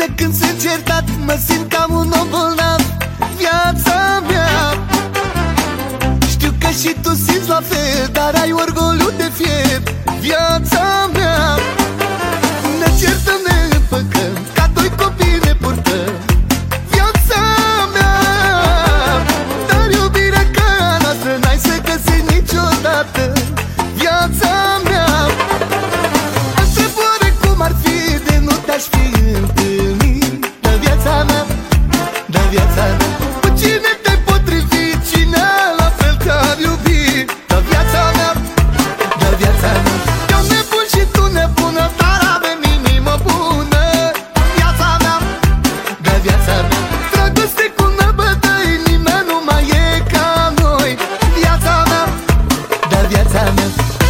tine când sunt certat, mă simt ca un om bolnav. Viața mea, știu că și tu simți la fel, dar ai orgoliu de fier. Viața mea, ne certăm, ne împăcăm, ca doi copii ne purtăm. Viața mea, dar iubirea ca a noastră n-ai să găsești niciodată. Viața mea, întreb oare cum ar fi de nu te-aș fi întâlnit. Dă viața mea, dă viața mea, cu cine te-ai potrivit, cine la fel te-ar iubi. Dă viața mea, dă viața mea, eu nebun și tu nebună, dar avem inimă bună. Viața mea, dă viața mea, dragoste cu năbădăi, nimeni nu mai e ca noi. Viața mea, dă viața mea.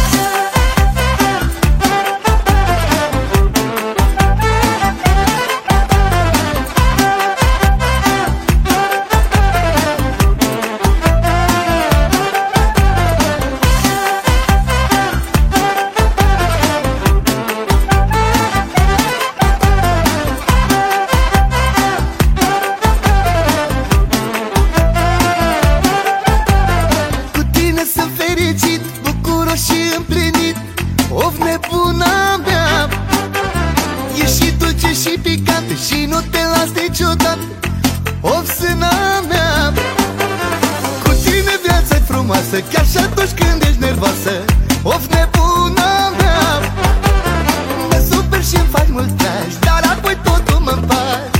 Bucuros și împlinit, of nebuna mea. Ești și dulce și picant și nu te las niciodată, of sâna mea. Cu tine viața-i frumoasă, chiar și atunci când ești nervoasă, of nebuna mea. Mă super și-mi faci mult drag, dar apoi totul mă împaci.